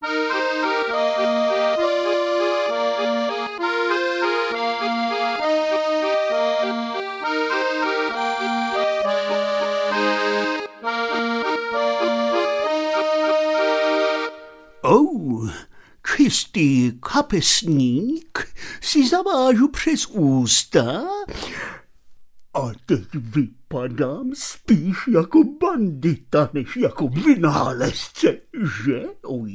Čistý kapesník si zavážu přes ústa a teď vypadám spíš jako bandita, než jako vynálezce, že?